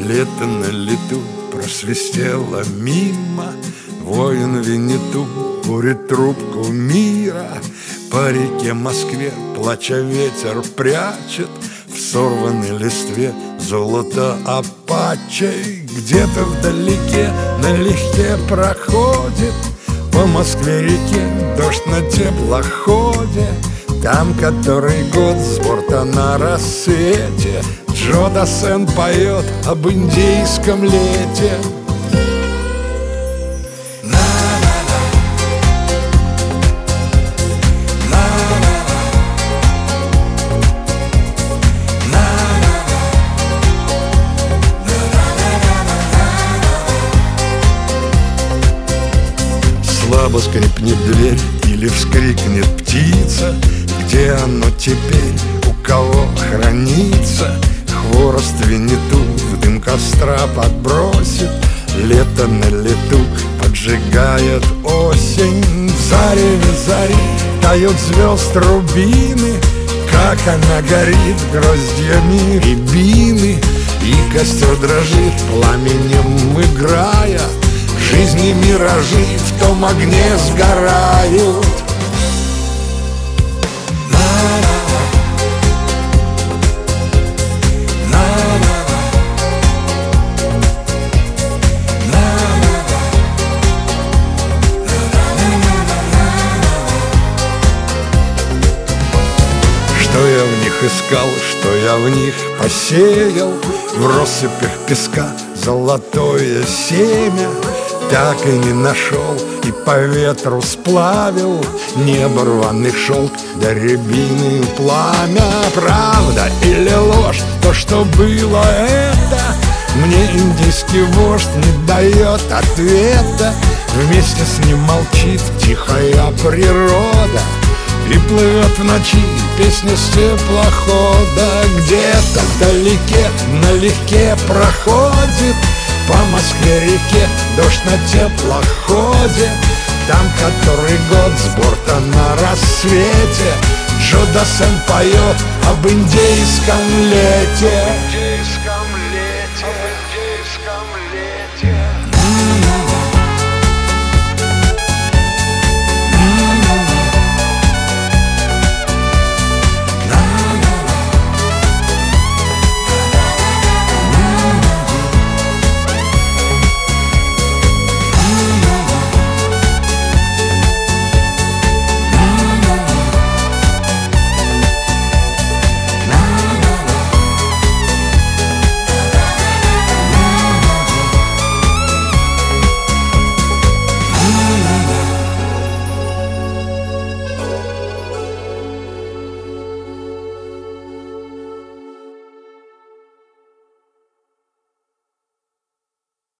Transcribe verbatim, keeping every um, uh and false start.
Лето на лету просвистело мимо. Воин Винниту курит трубку мира. По реке Москве, плача, ветер прячет в сорванной листве золото Апачей. Где-то вдалеке налегке проходит по Москве-реке дождь на теплоходе. Там который год с борта на рассвете Джо Дассен поет об индейском лете. Слабо скрипнет дверь или вскрикнет птица. Где оно теперь, у кого хранится? Хворост Винниту в дым костра подбросит. Лето на лету поджигает осень. В зареве зари тают звезд рубины. Как она горит гроздьями рябины. И костер дрожит пламенем играя. Жизни миражи в том огне сгорают. Что я в них искал, что я в них посеял, в россыпях песка золотое семя. Так и не нашел и по ветру сплавил небо рваный шелк да рябины пламя. Правда или ложь, то, что было это, мне индийский вождь не дает ответа. Вместе с ним молчит тихая природа. И плывет в ночи песня с теплохода. Где-то вдалеке налегке проходит по Москве-реке дождь на теплоходе. Там который год с борта на рассвете Джо Дассен поет об индейском лете.